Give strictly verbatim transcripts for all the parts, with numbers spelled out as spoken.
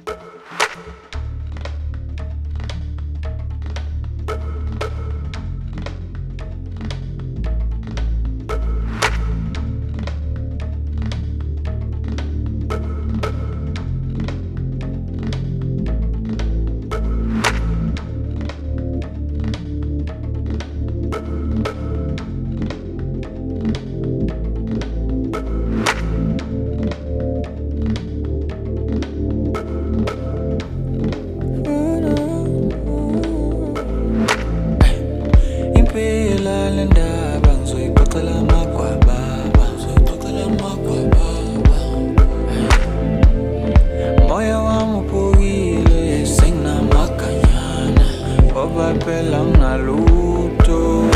Pelang naluto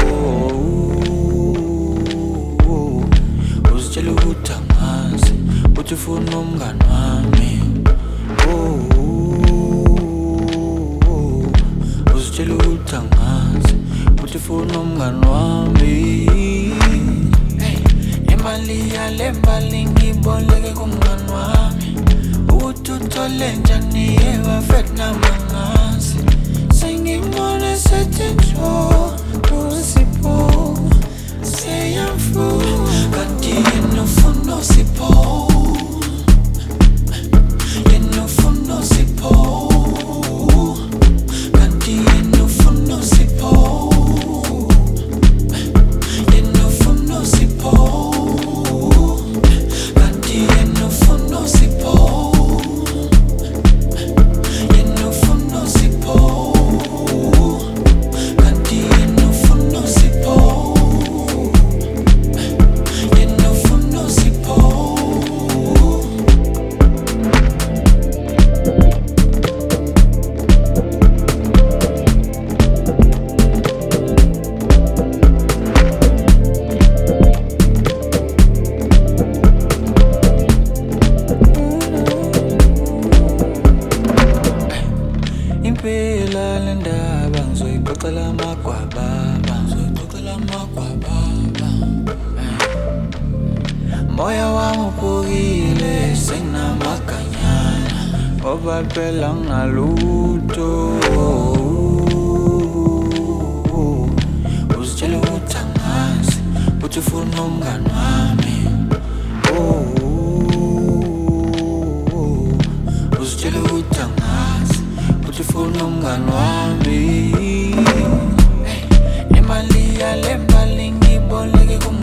uzitshela ukuthi angazi uthi ufuna umngani wami. Uzitshela ukuthi angazi uthi ufuna umngani wami. Imali yale mbali ngiboleke kumngani wami ukuthi uthole njani ewa-Vietnam angazi. Singing certain joy, possible. Say I'm full, but you know for no sipo. You know for no sipo. But you know for no sipo. You know for no sipo. But you know for no sipo. You know for no sipo. Impela le ndaba ngizoyixoxela amagwababa, ngizoyixoxela amagwababa. Moya wami uphukile senginamaganyana ngoba phela nginalutho. Uzitshela ukuthi angazi uthi ufuna umngani wami. Uzitshela ukuthi angazi uthi ufuna umngani wami. Imali yale mbali ngiboleke kumngani